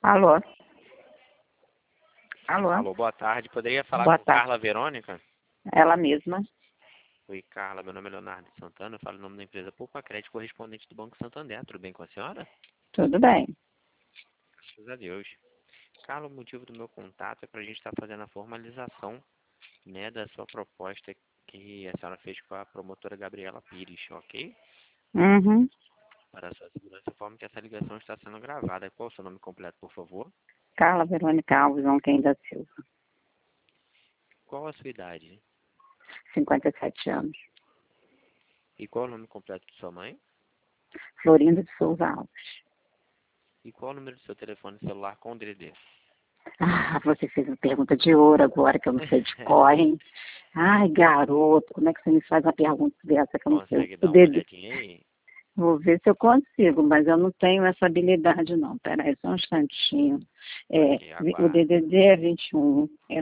Alô? Alô? Alô, boa tarde. Poderia falar Boa com tarde. Carla Verônica? Ela mesma. Oi, Carla. Meu nome é Leonardo Santana. Eu falo em nome da empresa Poupa Crédito, correspondente do Banco Santander. Tudo bem com a senhora? Tudo bem. Graças a Deus. Carla, o motivo do meu contato é para a gente estar fazendo a formalização, né, da sua proposta que a senhora fez com a promotora Gabriela Pires, ok? Uhum. Para a sua segurança, informe que essa ligação está sendo gravada. Qual é o seu nome completo, por favor? Carla Verônica Alves João da Silva. Qual a sua idade? 57 anos. E qual é o nome completo de sua mãe? Florinda de Souza Alves. E qual é o número do seu telefone celular com o DDD? Ah, você fez uma pergunta de ouro agora que eu não sei de cor, hein? Ai, garoto, como é que você me faz uma pergunta dessa que eu não sei? Consegue O dar uma dedo. olhadinha aí? Vou ver se eu consigo, mas eu não tenho essa habilidade não. Peraí, só um instantinho. Ok, O aguardo. DDD é 21, é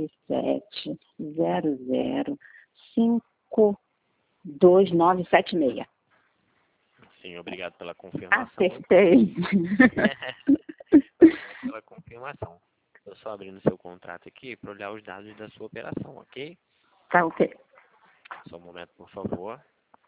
9700529976. Sim, obrigado pela confirmação. Acertei. Obrigado pela confirmação. Estou só abrindo seu contrato aqui para olhar os dados da sua operação, ok? Tá ok. Só um momento, por favor.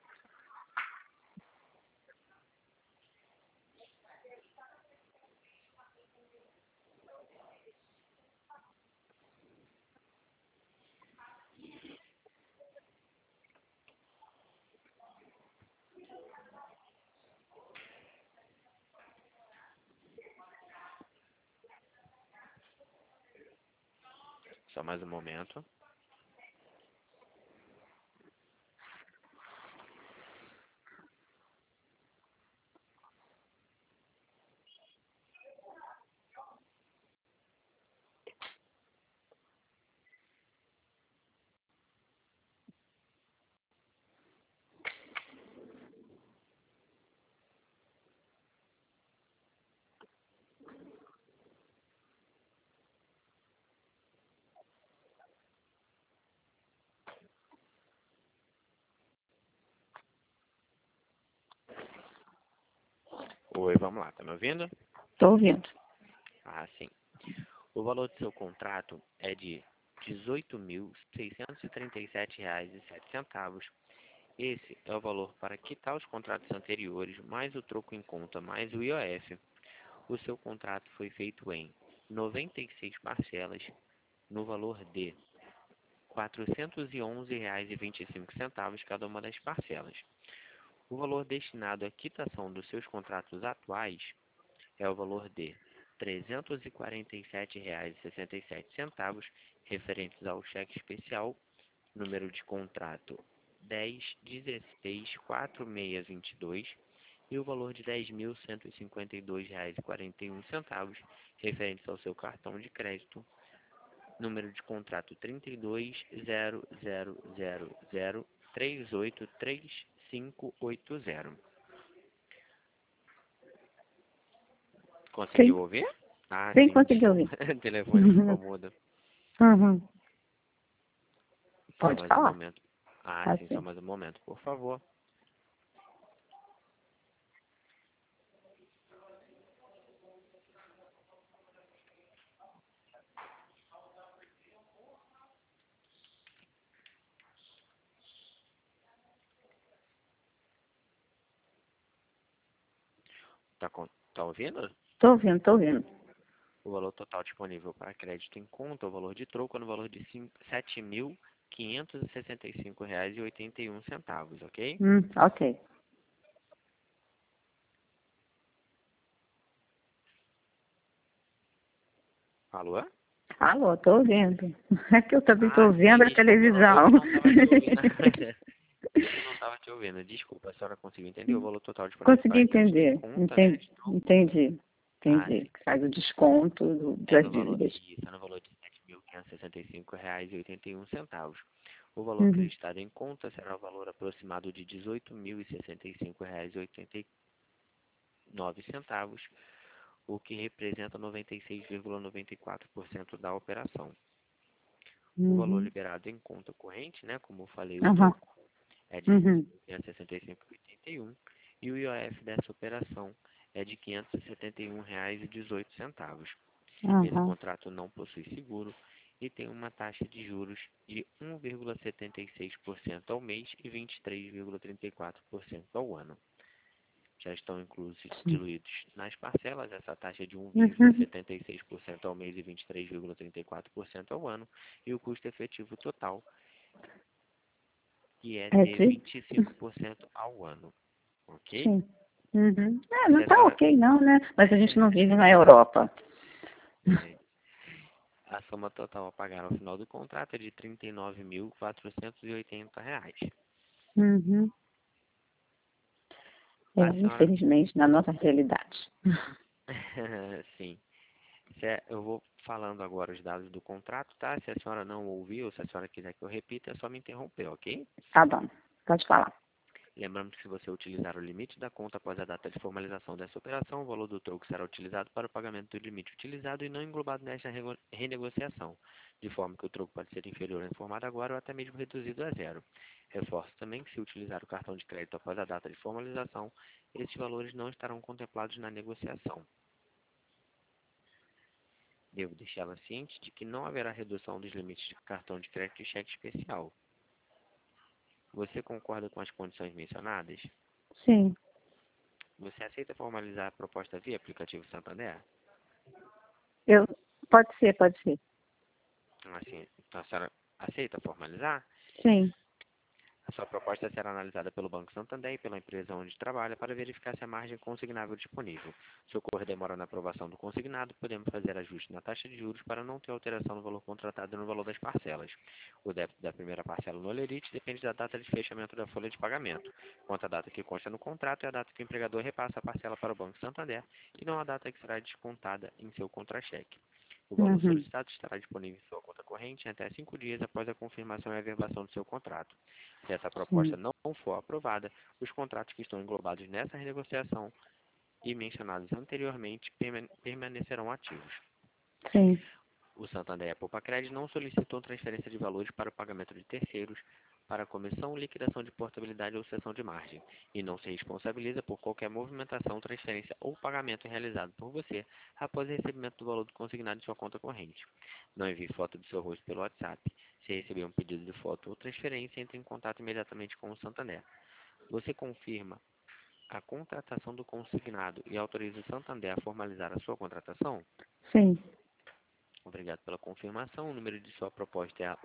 Só mais um momento. Oi, vamos lá, tá me ouvindo? Tô ouvindo. Ah, sim. O valor do seu contrato é de R$ 18.637,07. Esse é o valor para quitar os contratos anteriores, mais o troco em conta, mais o IOF. O seu contrato foi feito em 96 parcelas, no valor de R$ 411,25 cada uma das parcelas. O valor destinado à quitação dos seus contratos atuais é o valor de R$ 347,67, referentes ao cheque especial, número de contrato 10.16.4622, e o valor de R$ 10.152,41, referentes ao seu cartão de crédito, número de contrato 32.0000383580. Sim, Conseguiu ouvir? Ah, sim, sim, consegui ouvir. desculpa. O telefone ficou mudo. Uhum. Só Pode mais um falar. momento. Ah, sim, só Assim. mais um momento, por favor. Tá ouvindo? Tô ouvindo, tô ouvindo. O valor total disponível para crédito em conta, o valor de troco, é no valor de R$ 7.565,81, ok? Ok. Alô? Alô, tô ouvindo. É que eu também tô Ah, sim, vendo a desculpa, eu televisão. que não estava te ouvindo. Eu que não estava te ouvindo. Desculpa, a senhora conseguiu entender o valor total disponível Consegui para crédito em entender. conta, né? Entendi. Entendi. Ah, Entendi. sim. Que faz o desconto É das no valor, dívidas. isso, é no valor de R$ 7.565,81. O valor Uhum. acreditado em conta será o valor aproximado de R$ 18.065,89, o que representa 96,94% da operação. O valor Uhum. liberado em conta corrente, né, como eu falei, o Aham. troco, é de R$ Uhum. 18.565,81, e o IOF dessa operação é de R$ 571,18. Esse Uhum. contrato não possui seguro e tem uma taxa de juros de 1,76% ao mês e 23,34% ao ano. Já estão inclusos Sim. diluídos nas parcelas essa taxa de Uhum. 1,76% ao mês e 23,34% ao ano e o custo efetivo total, que é É de de... 25% ao ano, ok? Sim. Uhum. Se Não a tá senhora, ok não, né? Mas a gente não vive na Europa. é, a soma total a pagar ao final do contrato é de R$ 39.480. Uhum. É, A senhora, infelizmente, na nossa realidade. sim, eu vou falando agora os dados do contrato, tá? Se a senhora não ouviu, se a senhora quiser que eu repita, é só me interromper, ok? Tá bom. Pode falar. Lembrando que se você utilizar o limite da conta após a data de formalização dessa operação, o valor do troco será utilizado para o pagamento do limite utilizado e não englobado nesta renegociação, de forma que o troco pode ser inferior ao informado agora ou até mesmo reduzido a zero. Reforço também que se utilizar o cartão de crédito após a data de formalização, esses valores não estarão contemplados na negociação. Devo deixá-la ciente de que não haverá redução dos limites de cartão de crédito e cheque especial. Você concorda com as condições mencionadas? Sim. Você aceita formalizar a proposta via aplicativo Santander? Eu... Pode ser, pode ser. Assim, então a senhora aceita formalizar? Sim. A sua proposta será analisada pelo Banco Santander e pela empresa onde trabalha para verificar se a margem consignável é disponível. Se ocorrer demora na aprovação do consignado, podemos fazer ajuste na taxa de juros para não ter alteração no valor contratado e no valor das parcelas. O débito da primeira parcela no Olerite depende da data de fechamento da folha de pagamento, quanto à data que consta no contrato é a data que o empregador repassa a parcela para o Banco Santander e não a data que será descontada em seu contra-cheque. O valor Uhum. solicitado estará disponível em sua conta corrente em até 5 dias após a confirmação e averbação do seu contrato. Se essa proposta Sim. não for aprovada, os contratos que estão englobados nessa renegociação e mencionados anteriormente permanecerão ativos. Sim. O Santander e a Poupa-Cred não solicitou transferência de valores para o pagamento de terceiros para comissão, liquidação de portabilidade ou cessão de margem, e não se responsabiliza por qualquer movimentação, transferência ou pagamento realizado por você após o recebimento do valor do consignado em sua conta corrente. Não envie foto do seu rosto pelo WhatsApp. Se receber um pedido de foto ou transferência, entre em contato imediatamente com o Santander. Você confirma a contratação do consignado e autoriza o Santander a formalizar a sua contratação? Sim. Obrigado pela confirmação. O número de sua proposta é a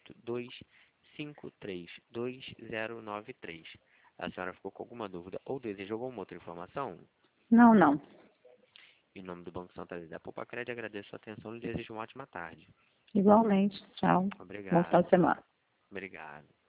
182532093. A senhora ficou com alguma dúvida ou deseja alguma outra informação? Não, não. Em nome do Banco Santander da Poupa-Cred, agradeço a sua atenção e desejo uma ótima tarde. Igualmente. Tchau. Bom final Obrigado. de semana. Obrigado.